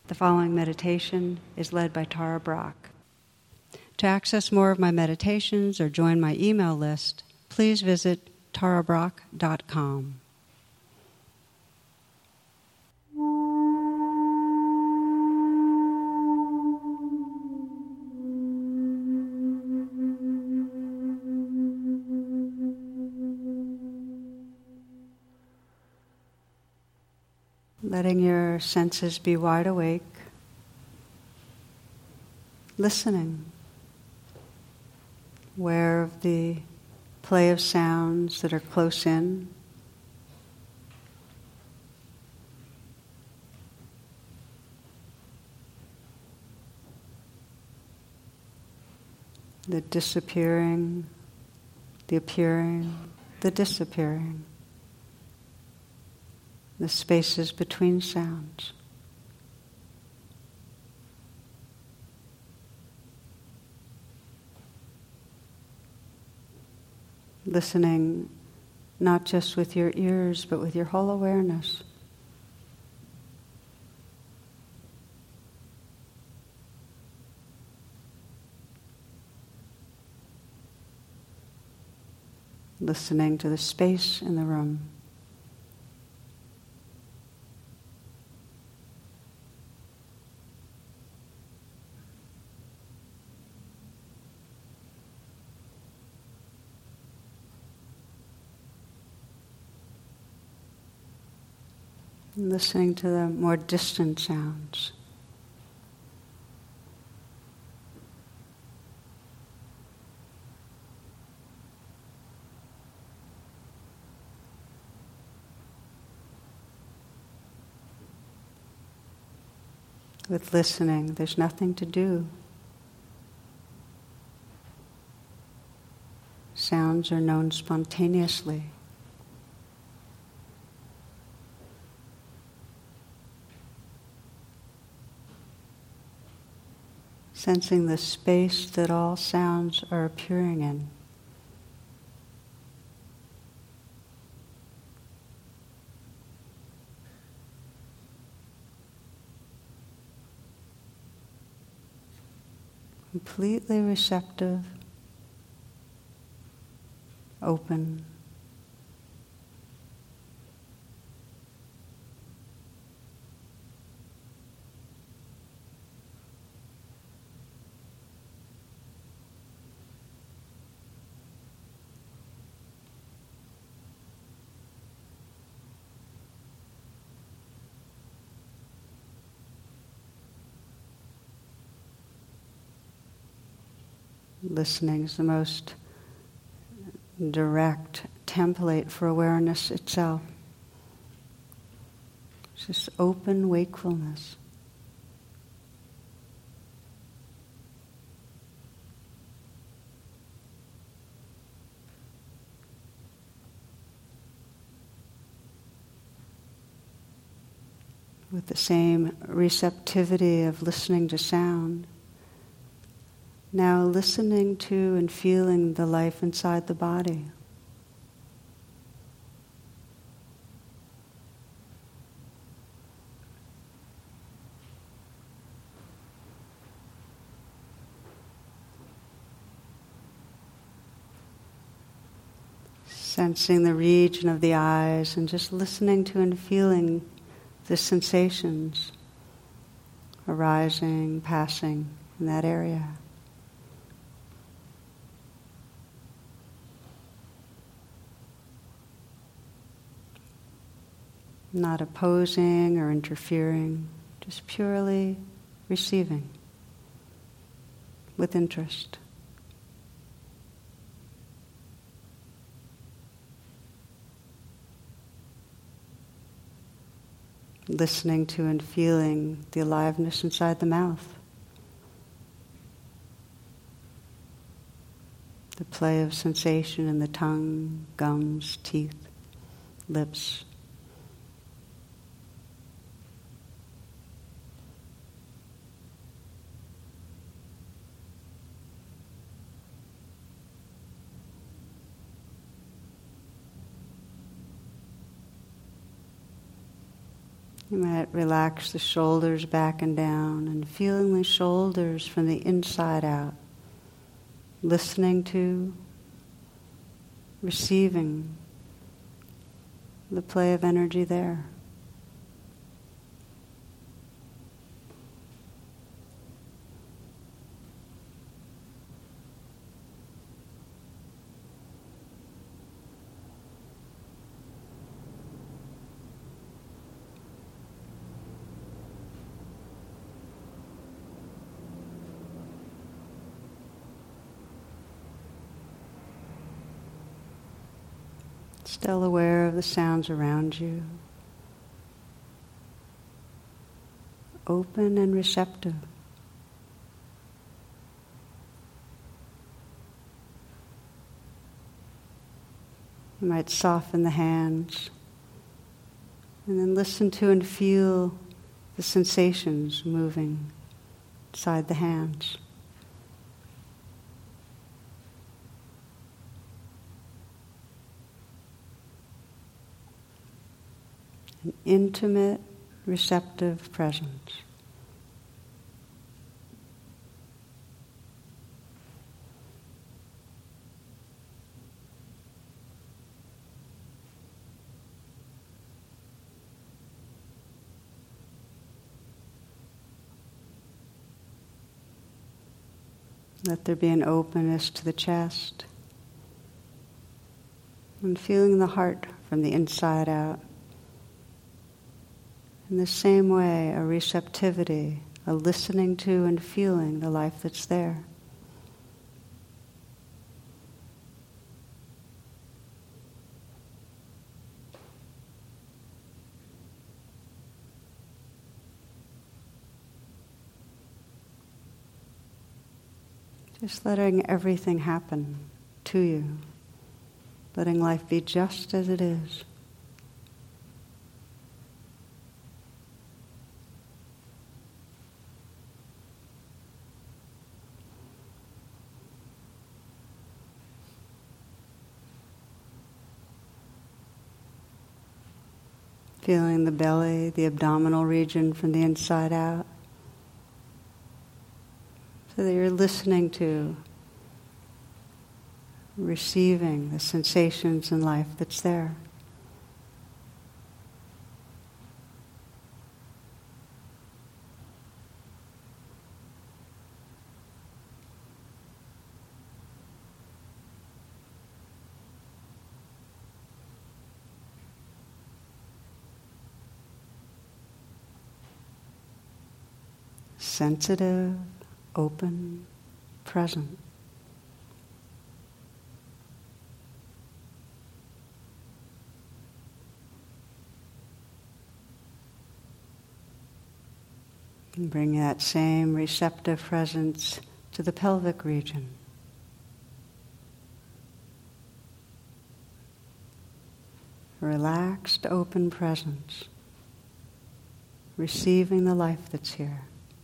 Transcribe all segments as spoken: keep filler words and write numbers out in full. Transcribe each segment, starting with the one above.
The following meditation is led by Tara Brach. To access more of my meditations or join my email list, please visit tara brach dot com. Letting your senses be wide awake, listening, aware of the play of sounds that are close in, the disappearing, the appearing, the disappearing, the spaces between sounds. Listening not just with your ears, but with your whole awareness. Listening to the space in the room. Listening to the more distant sounds. With listening, there's nothing to do. Sounds are known spontaneously. Sensing the space that all sounds are appearing in. Completely receptive, open. Listening is the most direct template for awareness itself. It's just open wakefulness. With the same receptivity of listening to sound, now listening to and feeling the life inside the body. Sensing the region of the eyes and just listening to and feeling the sensations arising, passing in that area. Not opposing or interfering, just purely receiving with interest. Listening to and feeling the aliveness inside the mouth. The play of sensation in the tongue, gums, teeth, lips. You might relax the shoulders back and down and feeling the shoulders from the inside out, listening to, receiving the play of energy there. Still aware of the sounds around you. Open and receptive. You might soften the hands and then listen to and feel the sensations moving inside the hands. An intimate, receptive presence. Let there be an openness to the chest and feeling the heart from the inside out. In the same way, a receptivity, a listening to and feeling the life that's there. Just letting everything happen to you, letting life be just as it is. Feeling the belly, the abdominal region from the inside out. So that you're listening to, receiving the sensations in life that's there. Sensitive, open, present. And bring that same receptive presence to the pelvic region. Relaxed, open presence, receiving the life that's here.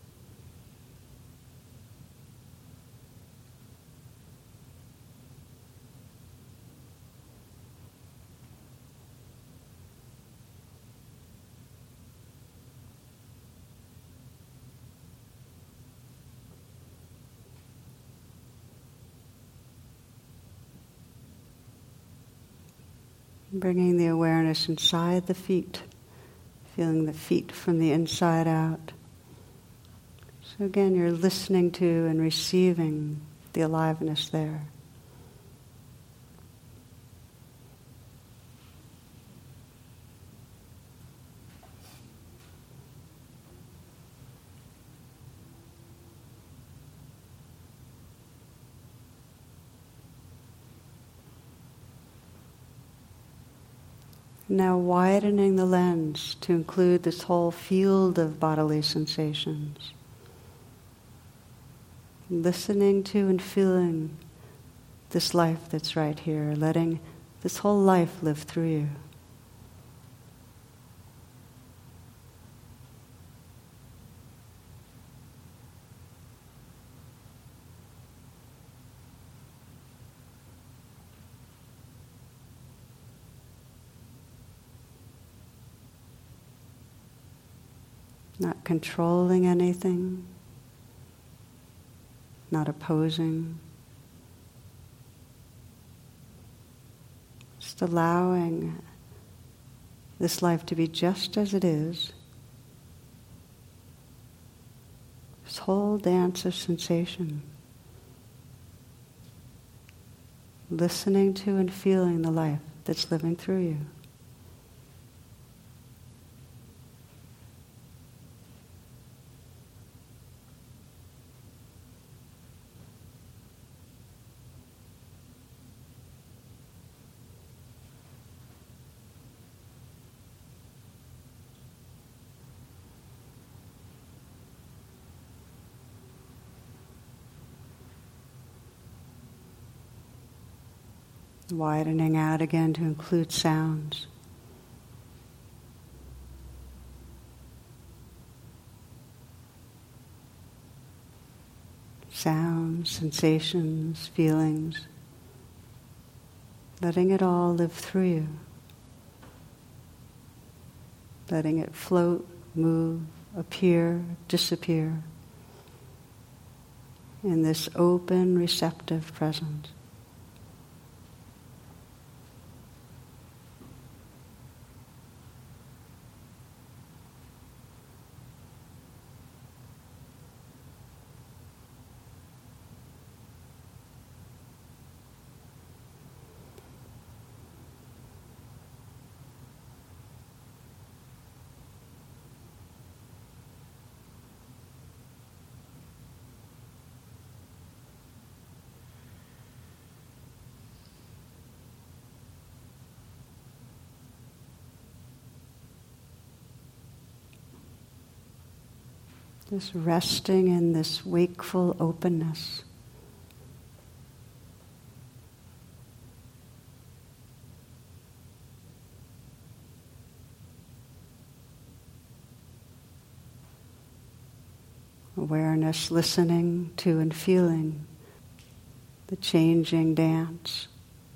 Bringing the awareness inside the feet, feeling the feet from the inside out. So again, you're listening to and receiving the aliveness there. Now widening the lens to include this whole field of bodily sensations. Listening to and feeling this life that's right here, letting this whole life live through you. not controlling anything, not opposing, just allowing this life to be just as it is. This whole dance of sensation. Listening to and feeling the life that's living through you. Widening out again to include sounds. Sounds, sensations, feelings. Letting it all live through you. Letting it float, move, appear, disappear. In this open, receptive presence. Just resting in this wakeful openness. Awareness, listening to and feeling the changing dance.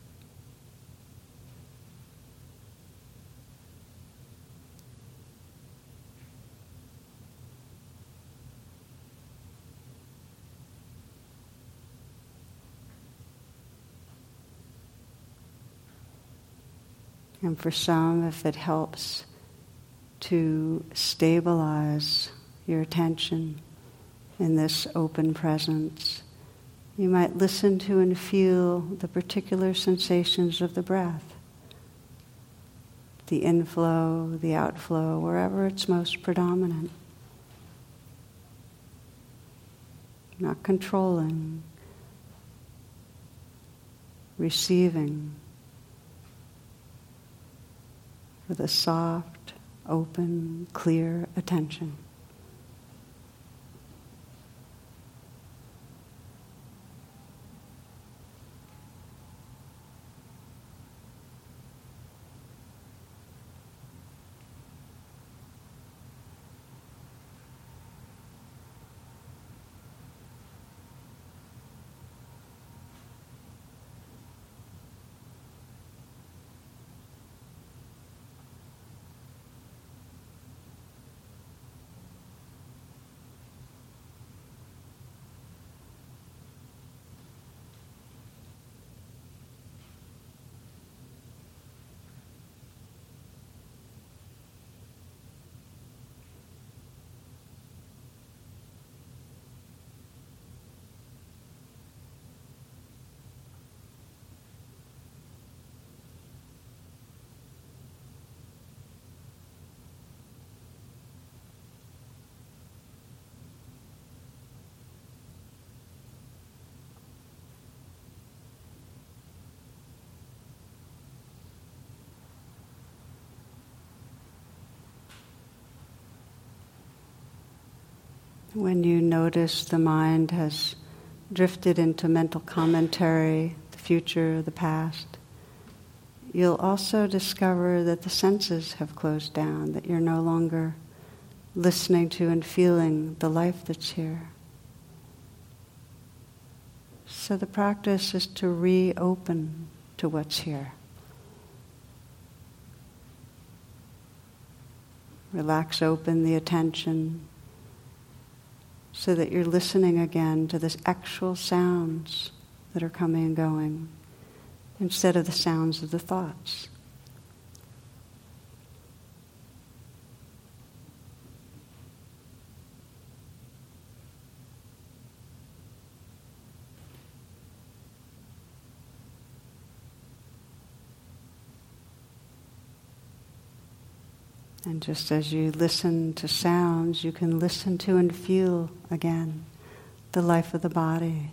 And for some, if it helps to stabilize your attention in this open presence, you might listen to and feel the particular sensations of the breath. The inflow, the outflow, wherever it's most predominant. Not controlling, receiving. With a soft, open, clear attention. When you notice the mind has drifted into mental commentary, the future, the past, you'll also discover that the senses have closed down, that you're no longer listening to and feeling the life that's here. So the practice is to reopen to what's here. Relax open the attention so that you're listening again to the actual sounds that are coming and going instead of the sounds of the thoughts. And just as you listen to sounds, you can listen to and feel again the life of the body.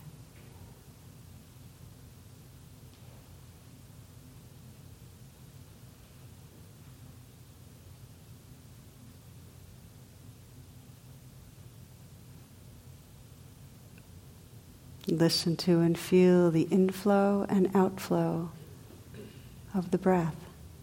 Listen to and feel the inflow and outflow of the breath.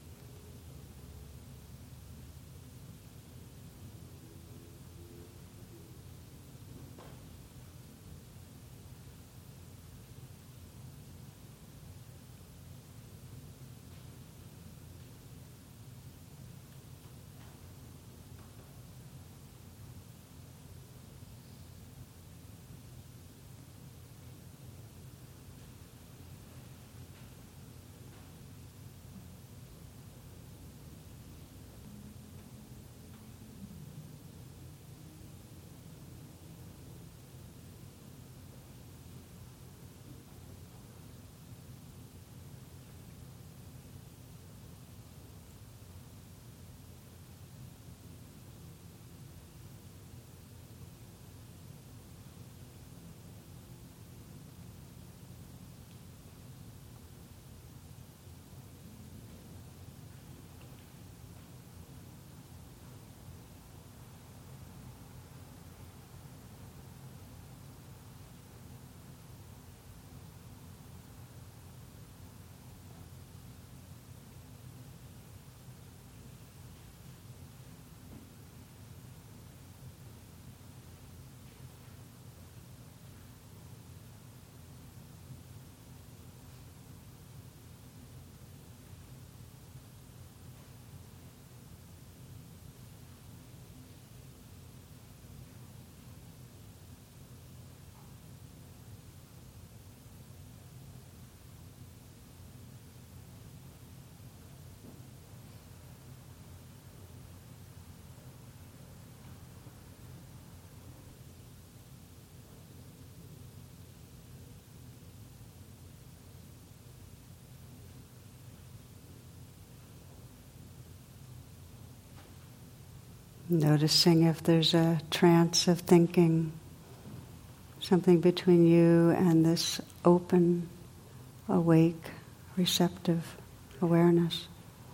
Noticing if there's a trance of thinking, something between you and this open, awake, receptive awareness.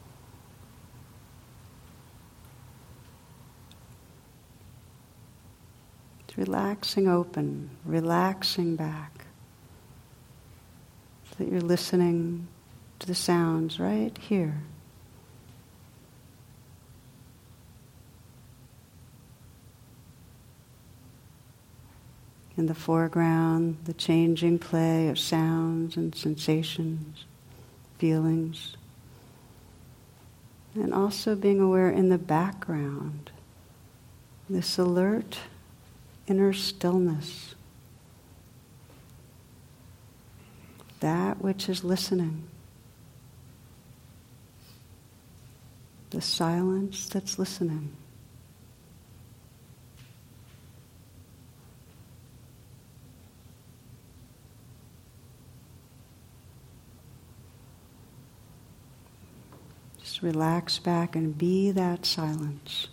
It's relaxing open, relaxing back, so that you're listening to the sounds right here. In the foreground, the changing play of sounds and sensations, feelings. And also being aware in the background, this alert inner stillness, that which is listening, the silence that's listening. Relax back and be that silence.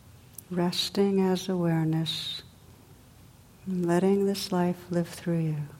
Resting as awareness, and letting this life live through you.